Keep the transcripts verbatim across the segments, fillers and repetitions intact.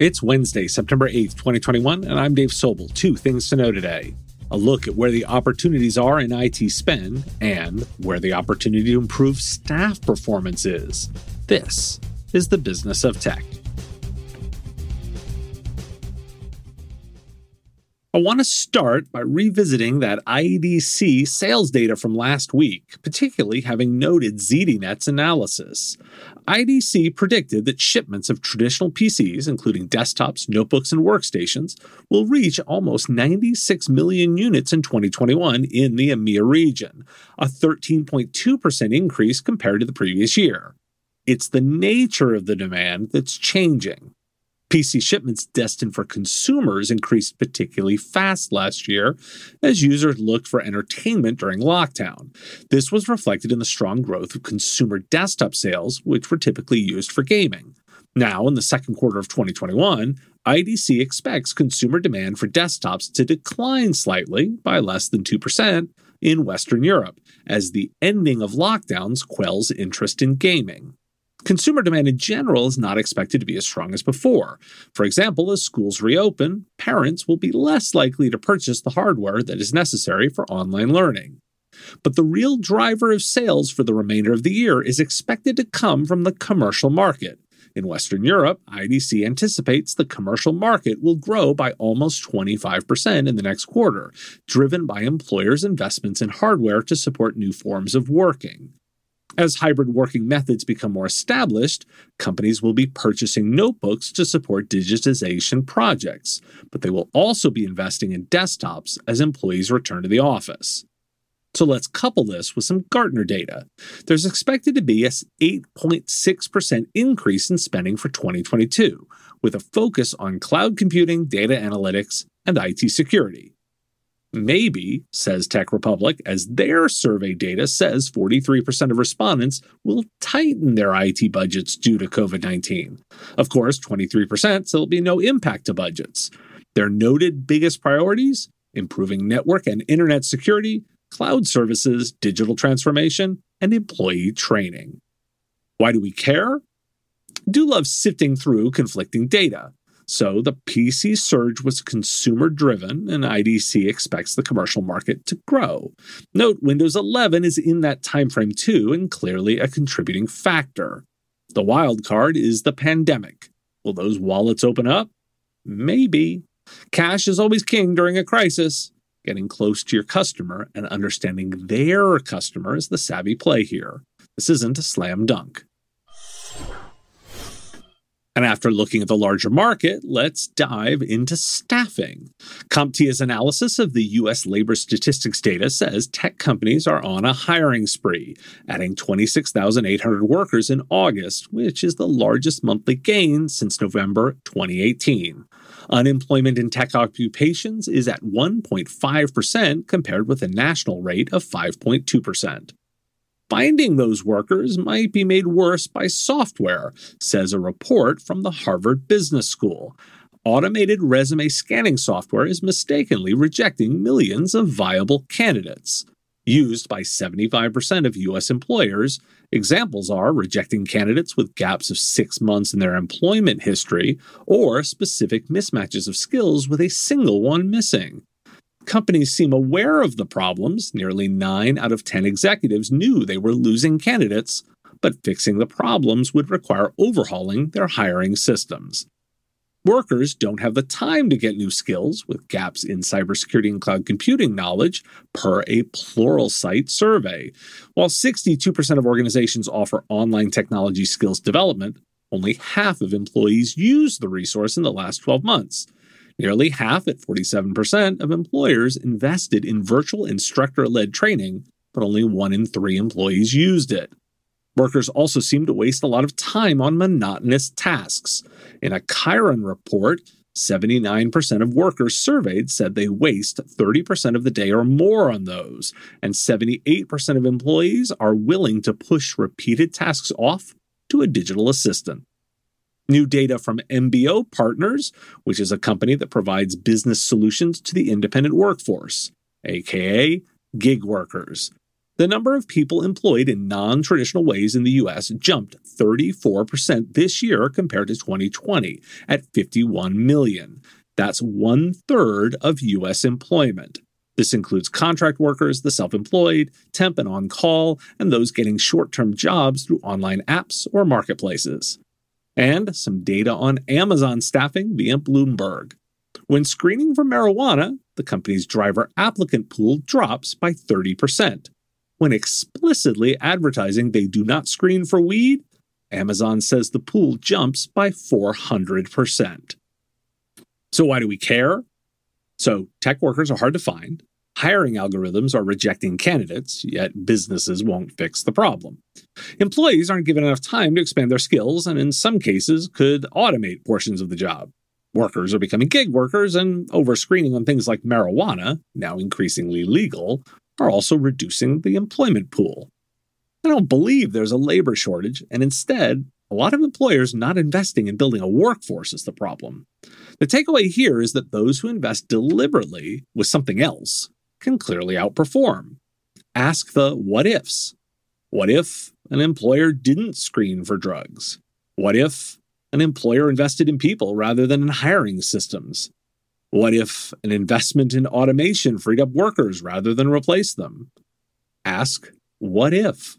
It's Wednesday, September eighth, twenty twenty-one, and I'm Dave Sobel. Two things to know today. A look at where the opportunities are in I T spend and where the opportunity to improve staff performance is. This is the Business of Tech. I want to start by revisiting that I D C sales data from last week, particularly having noted ZDNet's analysis. I D C predicted that shipments of traditional P Cs, including desktops, notebooks, and workstations, will reach almost ninety-six million units in twenty twenty-one in the EMEA region, a thirteen point two percent increase compared to the previous year. It's the nature of the demand that's changing. P C shipments destined for consumers increased particularly fast last year as users looked for entertainment during lockdown. This was reflected in the strong growth of consumer desktop sales, which were typically used for gaming. Now, in the second quarter of twenty twenty-one, I D C expects consumer demand for desktops to decline slightly by less than two percent in Western Europe, as the ending of lockdowns quells interest in gaming. Consumer demand in general is not expected to be as strong as before. For example, as schools reopen, parents will be less likely to purchase the hardware that is necessary for online learning. But the real driver of sales for the remainder of the year is expected to come from the commercial market. In Western Europe, I D C anticipates the commercial market will grow by almost twenty-five percent in the next quarter, driven by employers' investments in hardware to support new forms of working. As hybrid working methods become more established, companies will be purchasing notebooks to support digitization projects, but they will also be investing in desktops as employees return to the office. So let's couple this with some Gartner data. There's expected to be an eight point six percent increase in spending for twenty twenty-two, with a focus on cloud computing, data analytics, and I T security. Maybe, says Tech Republic, as their survey data says forty-three percent of respondents will tighten their I T budgets due to covid nineteen. Of course, twenty-three percent said there'll be no impact to budgets. Their noted biggest priorities: improving network and internet security, cloud services, digital transformation, and employee training. Why do we care? I do love sifting through conflicting data. So the P C surge was consumer-driven, and I D C expects the commercial market to grow. Note, Windows eleven is in that timeframe too, and clearly a contributing factor. The wild card is the pandemic. Will those wallets open up? Maybe. Cash is always king during a crisis. Getting close to your customer and understanding their customer is the savvy play here. This isn't a slam dunk. And after looking at the larger market, let's dive into staffing. CompTIA's analysis of the U S labor statistics data says tech companies are on a hiring spree, adding twenty-six thousand eight hundred workers in August, which is the largest monthly gain since November twenty eighteen. Unemployment in tech occupations is at one point five percent compared with a national rate of five point two percent. Finding those workers might be made worse by software, says a report from the Harvard Business School. Automated resume scanning software is mistakenly rejecting millions of viable candidates. Used by seventy-five percent of U S employers, examples are rejecting candidates with gaps of six months in their employment history or specific mismatches of skills with a single one missing. Companies seem aware of the problems. Nearly nine out of ten executives knew they were losing candidates, but fixing the problems would require overhauling their hiring systems. Workers don't have the time to get new skills, with gaps in cybersecurity and cloud computing knowledge, per a Pluralsight survey. While sixty-two percent of organizations offer online technology skills development, only half of employees use the resource in the last twelve months. Nearly half, at forty-seven percent, of employers invested in virtual instructor-led training, but only one in three employees used it. Workers also seem to waste a lot of time on monotonous tasks. In a Chiron report, seventy-nine percent of workers surveyed said they waste thirty percent of the day or more on those, and seventy-eight percent of employees are willing to push repeated tasks off to a digital assistant. New data from M B O Partners, which is a company that provides business solutions to the independent workforce, aka gig workers. The number of people employed in non-traditional ways in the U S jumped thirty-four percent this year compared to twenty twenty at fifty-one million. That's one-third of U S employment. This includes contract workers, the self-employed, temp and on-call, and those getting short-term jobs through online apps or marketplaces. And some data on Amazon staffing via Bloomberg. When screening for marijuana, the company's driver applicant pool drops by thirty percent. When explicitly advertising they do not screen for weed, Amazon says the pool jumps by four hundred percent. So why do we care? So tech workers are hard to find. Hiring algorithms are rejecting candidates, yet businesses won't fix the problem. Employees aren't given enough time to expand their skills and in some cases could automate portions of the job. Workers are becoming gig workers and over-screening on things like marijuana, now increasingly legal, are also reducing the employment pool. I don't believe there's a labor shortage, and instead, a lot of employers not investing in building a workforce is the problem. The takeaway here is that those who invest deliberately with something else can clearly outperform. Ask the what-ifs. What if an employer didn't screen for drugs? What if an employer invested in people rather than in hiring systems? What if an investment in automation freed up workers rather than replaced them? Ask, what if?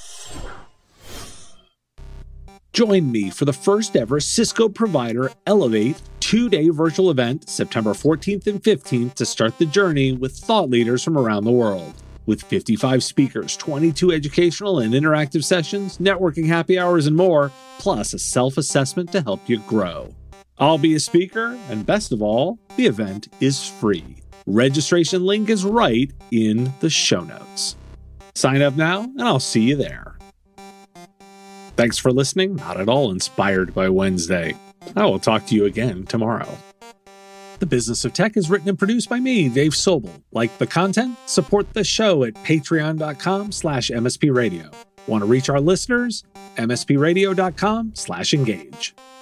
Join me for the first ever Cisco Provider Elevate two-day virtual event September fourteenth and fifteenth to start the journey with thought leaders from around the world. With fifty-five speakers, twenty-two educational and interactive sessions, networking happy hours, and more, plus a self-assessment to help you grow. I'll be a speaker, and best of all, the event is free. Registration link is right in the show notes. Sign up now, and I'll see you there. Thanks for listening, not at all inspired by Wednesday. I will talk to you again tomorrow. The Business of Tech is written and produced by me, Dave Sobel. Like the content? Support the show at patreon.com slash MSP Radio. Want to reach our listeners? mspradio.com slash engage.